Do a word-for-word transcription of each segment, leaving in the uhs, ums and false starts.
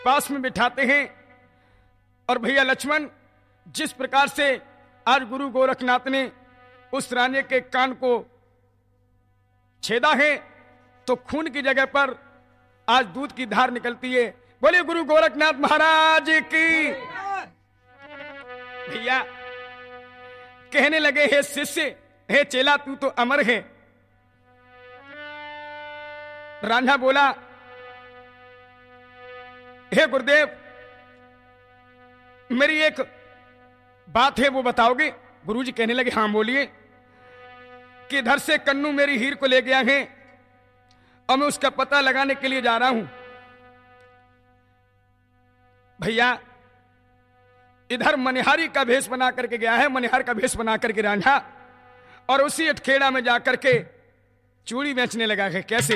पास में बिठाते हैं। और भैया लक्ष्मण, जिस प्रकार से आज गुरु गोरखनाथ ने उस रानी के कान को छेदा है, तो खून की जगह पर आज दूध की धार निकलती है। बोले गुरु गोरखनाथ महाराज की। भैया कहने लगे, हे शिष्य, हे चेला, तू तो अमर है। रांझा बोला, हे गुरुदेव, मेरी एक बात है, वो बताओगे? गुरुजी कहने लगे, हां बोलिए। कि इधर से कन्नू मेरी हीर को ले गया है और मैं उसका पता लगाने के लिए जा रहा हूं। भैया इधर मनिहारी का भेष बना करके गया है, मनिहार का भेष बना करके रांझा, और उसी अटखेड़ा में जाकर के चूड़ी बेचने लगा है। कैसे?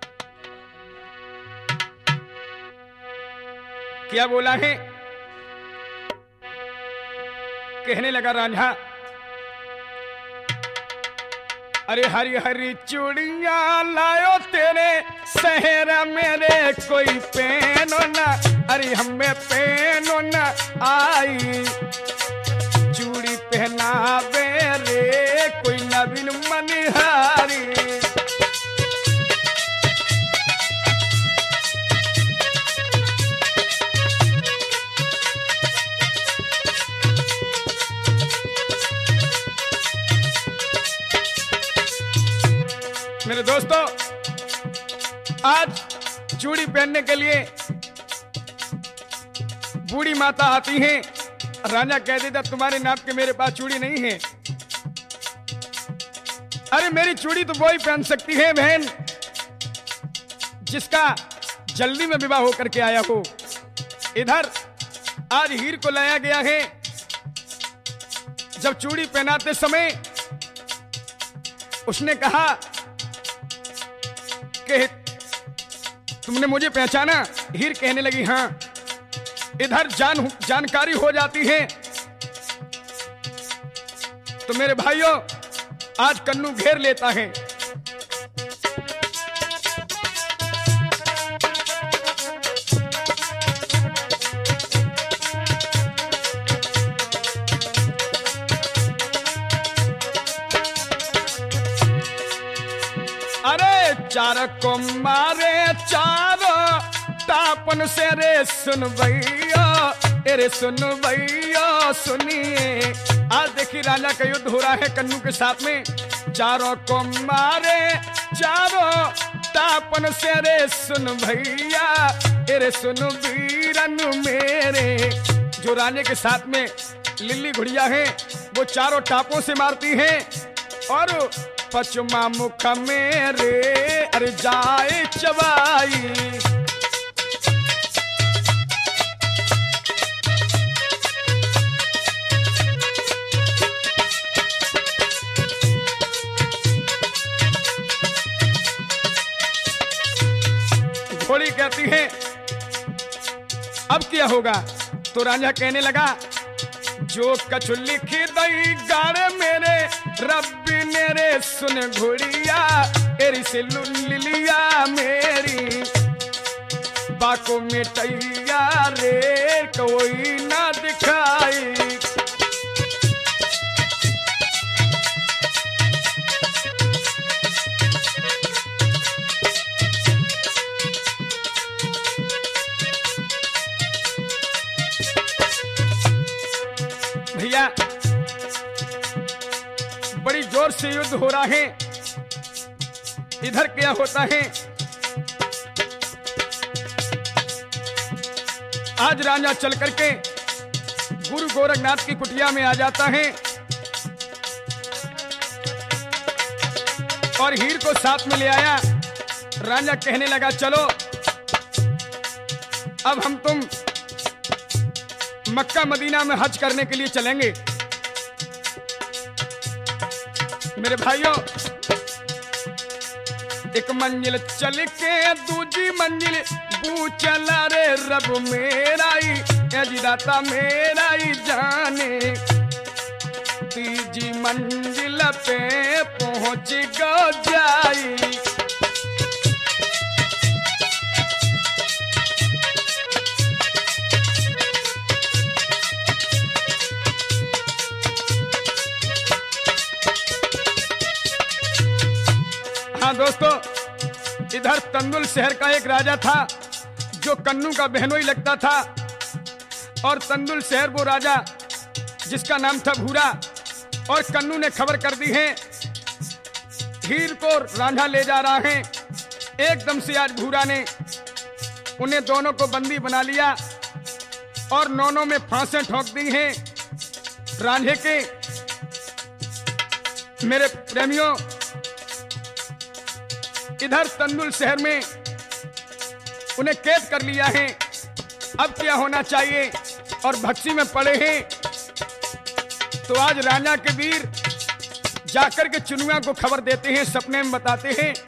क्या बोला है? कहने लगा रांझा, अरे हरी हरी चूड़ियां लायो तेरे शहर मेरे, कोई पहनो ना, अरे हमें पहनो ना आई। चूड़ी पहनावे रे कोई नवीन मनिहारी। मेरे दोस्तों, आज चूड़ी पहनने के लिए बूढ़ी माता आती हैं। राजा कह देता, तुम्हारे नाप के मेरे पास चूड़ी नहीं है। अरे मेरी चूड़ी तो वही पहन सकती है बहन जिसका जल्दी में विवाह होकर के आया हो। इधर आज हीर को लाया गया है। जब चूड़ी पहनाते समय उसने कहा कि तुमने मुझे पहचाना? हीर कहने लगी, हां। इधर जान जानकारी हो जाती है तो मेरे भाइयों, आज कन्नू घेर लेता है। चार को मारे चारो तापन से रे सुन भैया, अरे सुन भैया सुनिए। आज देखिए राजा का युद्ध हो रहा है कन्नू के साथ में। चारों को मारे चारों तापन से रे सुन भैया, अरे सुन वीरन मेरे। जो राजे के साथ में लिल्ली घुड़िया है वो चारों टापों से मारती है और पचमा मुख मेरे अरे जाए चबाई। घोड़ी कहती है अब क्या होगा? तो राजा कहने लगा, जो कछु लिख दई गाड़े मेरे रब्बी मेरे सुन घोड़िया, एरी से लिलिया मेरी बाको मिटैया रे कोई ना दिखाई। भैया बड़ी जोर से युद्ध हो रहा है। इधर क्या होता है? आज राजा चल करके गुरु गोरखनाथ की कुटिया में आ जाता है और हीर को साथ में ले आया। राजा कहने लगा, चलो अब हम तुम मक्का मदीना में हज करने के लिए चलेंगे। मेरे भाइयों, एक मंजिल चल के दूजी मंजिल बू चला रे रब मेरा ही दाता मेरा ही जाने। तीजी मंजिल पे पहुंच गो जाई। दोस्तों, इधर तंदुल शहर का एक राजा था जो कन्नू का बहनोई लगता था। और तंदुल शहर वो राजा जिसका नाम था भूरा। और कन्नू ने खबर कर दी है हीर को रांझा ले जा रहा है। एकदम से आज भूरा ने उन्हें दोनों को बंदी बना लिया और नौनों में फांसें ठोक दी हैं रांझे के। मेरे प्रेमियों, इधर तंदुल शहर में उन्हें कैद कर लिया है। अब क्या होना चाहिए और भक्ति में पड़े हैं। तो आज रांझा के वीर जाकर के चुनुआ को खबर देते हैं, सपने में बताते हैं।